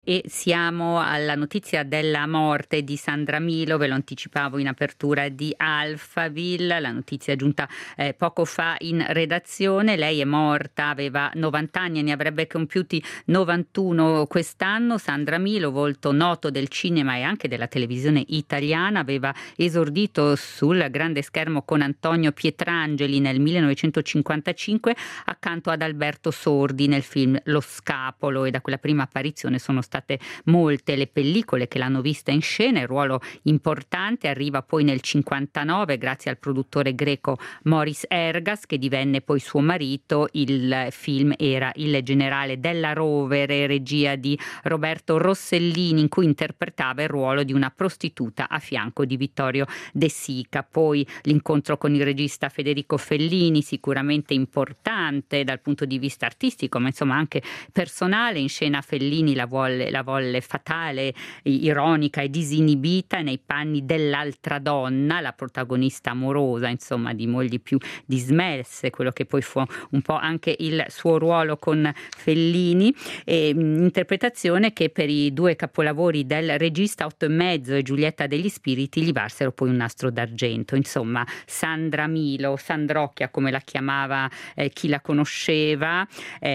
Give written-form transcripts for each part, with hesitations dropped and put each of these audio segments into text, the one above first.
E siamo alla notizia della morte di Sandra Milo, ve lo anticipavo in apertura di Alphaville, la notizia è giunta poco fa in redazione. Lei è morta, aveva 90 anni e ne avrebbe compiuti 91 quest'anno. Sandra Milo, volto noto del cinema e anche della televisione italiana, aveva esordito sul grande schermo con Antonio Pietrangeli nel 1955 accanto ad Alberto Sordi nel film Lo Scapolo, e da quella prima apparizione sono state molte le pellicole che l'hanno vista in scena. Il ruolo importante arriva poi nel 59 grazie al produttore greco Moris Ergas, che divenne poi suo marito. Il film era Il generale della Rovere, regia di Roberto Rossellini, in cui interpretava il ruolo di una prostituta a fianco di Vittorio De Sica. Poi l'incontro con il regista Federico Fellini, sicuramente importante dal punto di vista artistico, ma insomma anche personale. In scena Fellini la volle fatale, ironica e disinibita nei panni dell'altra donna, la protagonista amorosa, insomma, di mogli più dismesse, quello che poi fu un po' anche il suo ruolo con Fellini, e interpretazione che per i due capolavori del regista Otto e mezzo e Giulietta degli Spiriti gli valsero poi un nastro d'argento. Insomma, Sandra Milo, Sandrocchia come la chiamava chi la conosceva,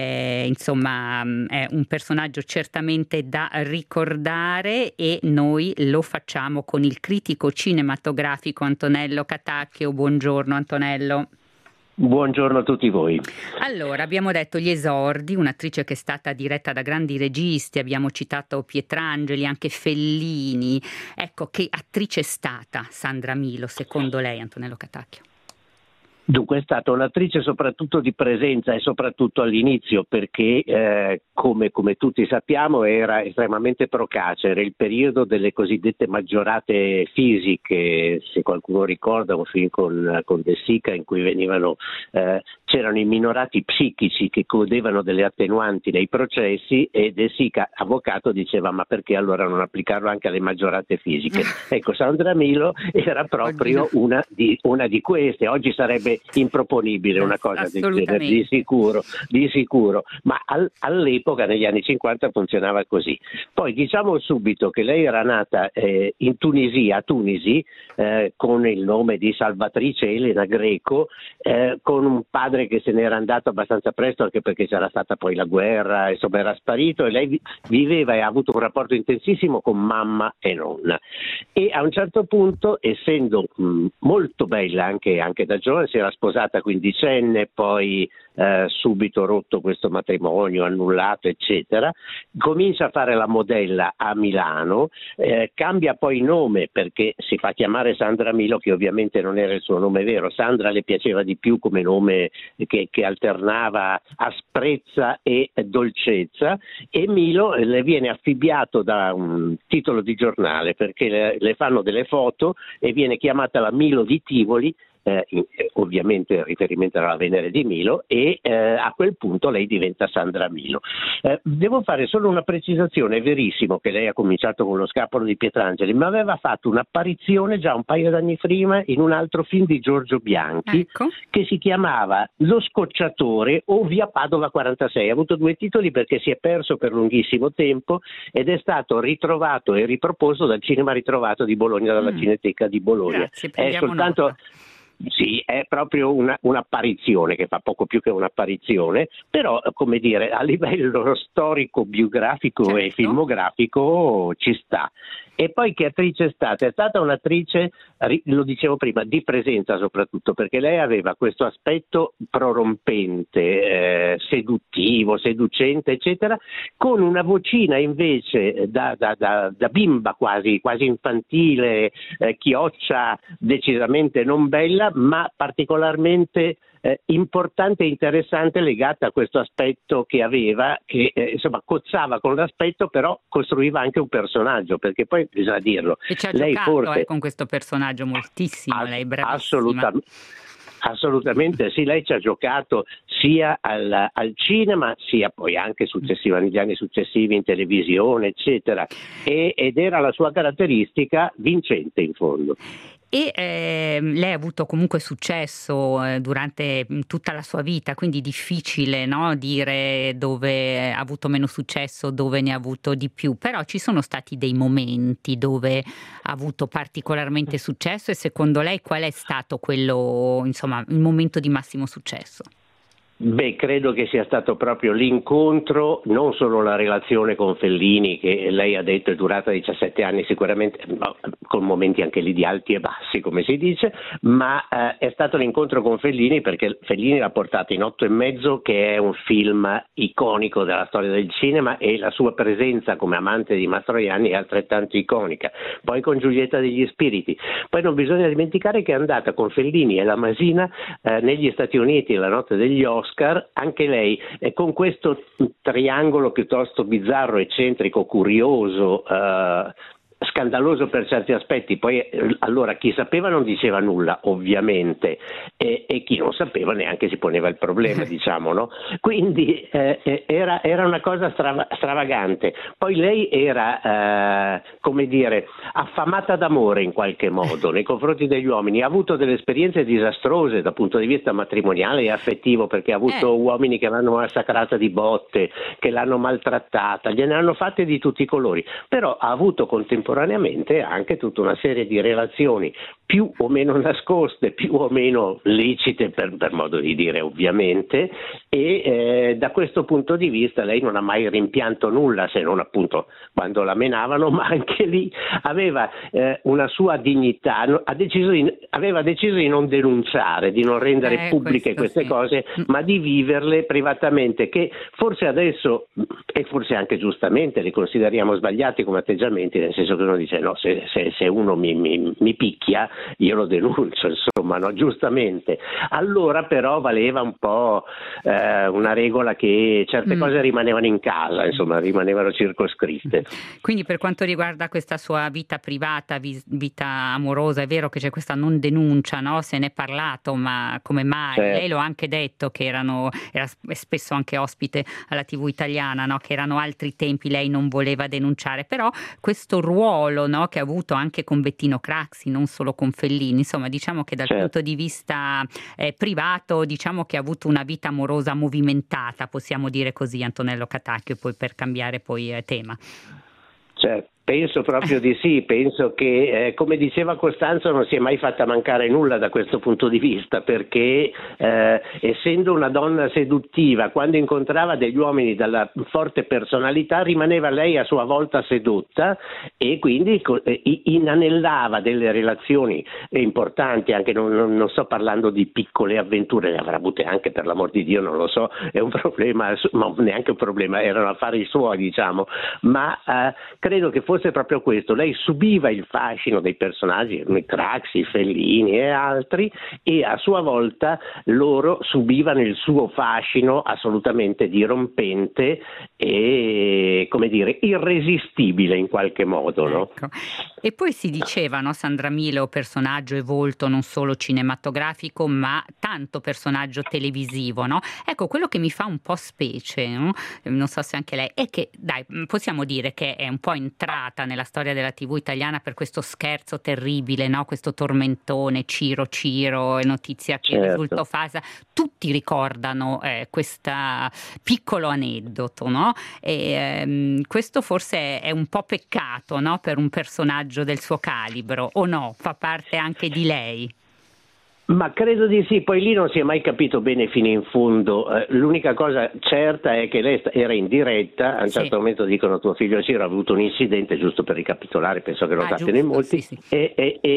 insomma è un personaggio certamente da ricordare, e noi lo facciamo con il critico cinematografico Antonello Catacchio. Buongiorno Antonello. Buongiorno a tutti voi. Allora, abbiamo detto gli esordi, un'attrice che è stata diretta da grandi registi, abbiamo citato Pietrangeli, anche Fellini. Ecco, che attrice è stata Sandra Milo secondo lei, Antonello Catacchio? Dunque è stata un'attrice soprattutto di presenza e soprattutto all'inizio, perché come tutti sappiamo era estremamente procace, era il periodo delle cosiddette maggiorate fisiche. Se qualcuno ricorda un film con De Sica in cui c'erano i minorati psichici che godevano delle attenuanti nei processi, e De Sica, avvocato, diceva ma perché allora non applicarlo anche alle maggiorate fisiche? Ecco, Sandra Milo era proprio una di queste. Oggi sarebbe improponibile una cosa del genere, di sicuro, ma all'epoca, negli anni 50, funzionava così. Poi diciamo subito che lei era nata in Tunisia, a Tunisi, con il nome di Salvatrice Elena Greco, con un padre che se n'era andato abbastanza presto, anche perché c'era stata poi la guerra, insomma era sparito, e lei viveva e ha avuto un rapporto intensissimo con mamma e nonna. E a un certo punto, essendo molto bella anche da giovane, si era sposata quindicenne, poi subito rotto questo matrimonio, annullato, eccetera. Comincia a fare la modella a Milano, cambia poi nome perché si fa chiamare Sandra Milo, che ovviamente non era il suo nome vero. Sandra le piaceva di più come nome che alternava asprezza e dolcezza, e Milo le viene affibbiato da un titolo di giornale perché le fanno delle foto e viene chiamata la Milo di Tivoli. Ovviamente il riferimento era la Venere di Milo, e a quel punto lei diventa Sandra Milo. Devo fare solo una precisazione: è verissimo che lei ha cominciato con Lo Scapolo di Pietrangeli, ma aveva fatto un'apparizione già un paio d'anni prima in un altro film di Giorgio Bianchi, ecco, che si chiamava Lo Scocciatore o Via Padova 46. Ha avuto due titoli perché si è perso per lunghissimo tempo ed è stato ritrovato e riproposto dal Cinema Ritrovato di Bologna, dalla Cineteca di Bologna. Grazie, prendiamo nota. Sì, è proprio un'apparizione, che fa poco più che un'apparizione, però come dire, a livello storico, biografico, certo, e filmografico ci sta. E poi che attrice è stata? È stata un'attrice, lo dicevo prima, di presenza soprattutto, perché lei aveva questo aspetto prorompente, seduttivo, seducente, eccetera, con una vocina invece da bimba quasi infantile, chioccia, decisamente non bella, ma particolarmente importante e interessante, legata a questo aspetto che aveva, che insomma cozzava con l'aspetto, però costruiva anche un personaggio, perché poi bisogna dirlo, e ci ha lei giocato forse con questo personaggio moltissimo, lei bravissima. Assolutamente sì, lei ci ha giocato sia al cinema, sia poi anche negli anni successivi in televisione, eccetera, ed era la sua caratteristica vincente in fondo. E lei ha avuto comunque successo durante tutta la sua vita, quindi difficile, no, dire dove ha avuto meno successo, dove ne ha avuto di più, però ci sono stati dei momenti dove ha avuto particolarmente successo, e secondo lei qual è stato quello, insomma, il momento di massimo successo? Beh, credo che sia stato proprio l'incontro, non solo la relazione con Fellini, che lei ha detto è durata 17 anni sicuramente, con momenti anche lì di alti e bassi, come si dice, ma è stato l'incontro con Fellini, perché Fellini l'ha portato in 8 e mezzo, che è un film iconico della storia del cinema, e la sua presenza come amante di Mastroianni è altrettanto iconica. Poi con Giulietta degli Spiriti. Poi non bisogna dimenticare che è andata con Fellini e la Masina negli Stati Uniti la notte degli Oscar, anche lei, con questo triangolo piuttosto bizzarro, eccentrico, curioso, scandaloso per certi aspetti. Poi allora chi sapeva non diceva nulla, ovviamente, e chi non sapeva neanche si poneva il problema, diciamo, no? Quindi era una cosa stravagante. Poi lei era, come dire, affamata d'amore in qualche modo nei confronti degli uomini. Ha avuto delle esperienze disastrose dal punto di vista matrimoniale e affettivo, perché ha avuto uomini che l'hanno massacrata di botte, che l'hanno maltrattata, gliene hanno fatte di tutti i colori, però ha avuto contemporaneamente anche tutta una serie di relazioni più o meno nascoste, più o meno lecite, per modo di dire, ovviamente, e da questo punto di vista lei non ha mai rimpianto nulla, se non appunto quando la menavano, ma anche lì aveva una sua dignità, aveva deciso di non denunciare, di non rendere pubbliche queste cose, ma di viverle privatamente, che forse adesso, e forse anche giustamente, li consideriamo sbagliati come atteggiamenti, nel senso che uno dice no, se uno mi picchia io lo denuncio, insomma, no, giustamente. Allora però valeva un po' una regola che certe cose rimanevano in casa, insomma, rimanevano circoscritte. Quindi per quanto riguarda questa sua vita privata, vita amorosa, è vero che c'è questa non denuncia, no? Se ne è parlato, ma come mai? Certo. Lei lo ha anche detto che era spesso anche ospite alla TV italiana, no? Che erano altri tempi, lei non voleva denunciare, però questo ruolo, no, che ha avuto anche con Bettino Craxi, non solo con Fellini, insomma, diciamo che dal punto di vista privato, diciamo che ha avuto una vita amorosa movimentata, possiamo dire così, Antonello Catacchio, poi per cambiare tema. Certo. Penso proprio di sì, penso che come diceva Costanzo non si è mai fatta mancare nulla da questo punto di vista, perché essendo una donna seduttiva, quando incontrava degli uomini dalla forte personalità rimaneva lei a sua volta sedotta, e quindi inanellava delle relazioni importanti, anche non sto parlando di piccole avventure, ne avrà avute anche, per l'amor di Dio, non lo so, è un problema, no, neanche un problema, erano affari suoi, diciamo, ma credo che fosse proprio questo: lei subiva il fascino dei personaggi, Craxi, Fellini e altri, e a sua volta loro subivano il suo fascino assolutamente dirompente e, come dire, irresistibile in qualche modo, no? Ecco. E poi si diceva, no, Sandra Milo, personaggio e volto non solo cinematografico, ma tanto personaggio televisivo, no? Ecco, quello che mi fa un po' specie, no? Non so se anche lei, è che, dai, possiamo dire che è un po' entrata nella storia della TV italiana per questo scherzo terribile, no? Questo tormentone, Ciro, notizia che risultò falsa. Tutti ricordano questo piccolo aneddoto, no? E questo forse è un po' peccato, no? Per un personaggio del suo calibro, o no? Fa parte anche di lei? Ma credo di sì, poi lì non si è mai capito bene fino in fondo. L'unica cosa certa è che lei era in diretta, a un certo momento dicono tuo figlio Ciro ha avuto un incidente, giusto per ricapitolare, penso che lo sappiano in molti, e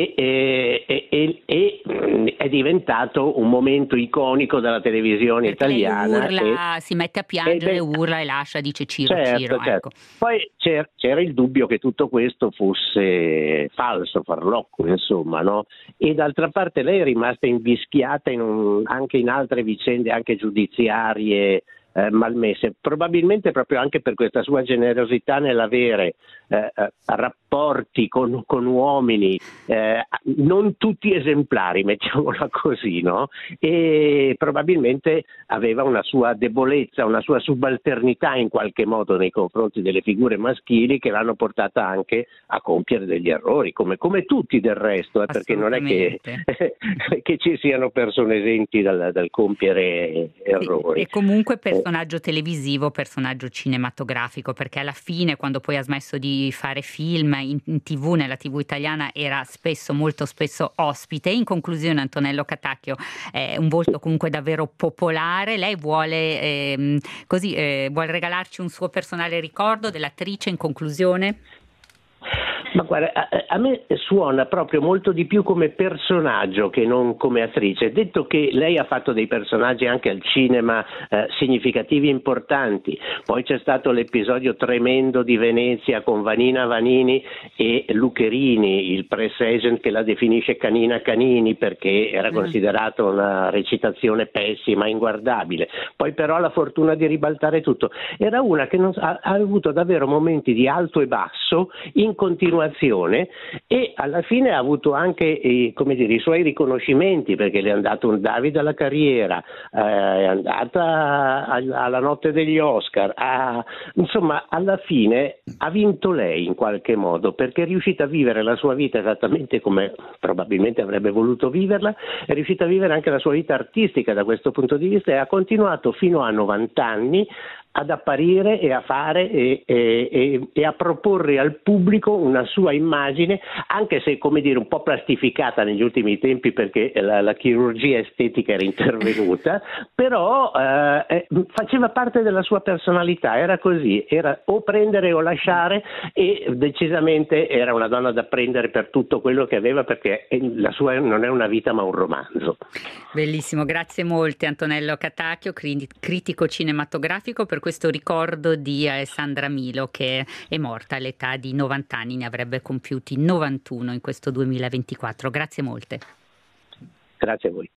è diventato un momento iconico della televisione italiana. Urla, si mette a piangere, urla e lascia, dice Ciro, Ciro. Certo. Ecco. Poi c'era il dubbio che tutto questo fosse falso, farlocco, insomma, no? E d'altra parte lei è rimasta invischiata anche in altre vicende, anche giudiziarie malmesse, probabilmente proprio anche per questa sua generosità nell'avere rapporti con uomini, non tutti esemplari, mettiamola così, no? E probabilmente aveva una sua debolezza, una sua subalternità in qualche modo nei confronti delle figure maschili, che l'hanno portata anche a compiere degli errori, come tutti del resto, perché non è che, che ci siano persone esenti dal compiere errori. Sì, e comunque personaggio televisivo, personaggio cinematografico, perché alla fine, quando poi ha smesso di fare film in TV, nella TV italiana, era spesso, molto spesso ospite. In conclusione, Antonello Catacchio è un volto comunque davvero popolare. Lei vuole vuole regalarci un suo personale ricordo dell'attrice in conclusione? Ma guarda, a me suona proprio molto di più come personaggio che non come attrice, detto che lei ha fatto dei personaggi anche al cinema significativi e importanti. Poi c'è stato l'episodio tremendo di Venezia con Vanina Vanini e Lucherini, il press agent che la definisce Canina Canini perché era considerata una recitazione pessima, inguardabile. Poi però ha la fortuna di ribaltare tutto. Era una che ha avuto davvero momenti di alto e basso in continuazione, e alla fine ha avuto anche i suoi riconoscimenti, perché le è andato un David alla carriera, è andata alla notte degli Oscar, insomma alla fine ha vinto lei in qualche modo, perché è riuscita a vivere la sua vita esattamente come probabilmente avrebbe voluto viverla, è riuscita a vivere anche la sua vita artistica da questo punto di vista, e ha continuato fino a 90 anni ad apparire e a fare e a proporre al pubblico una sua immagine, anche se un po' plastificata negli ultimi tempi, perché la chirurgia estetica era intervenuta, però faceva parte della sua personalità, era così, era o prendere o lasciare, e decisamente era una donna da prendere per tutto quello che aveva, perché la sua non è una vita ma un romanzo. Bellissimo, grazie molte Antonello Catacchio, critico cinematografico, per questo ricordo di Alessandra Milo, che è morta all'età di 90 anni, ne avrebbe compiuti 91 in questo 2024. Grazie molte. Grazie a voi.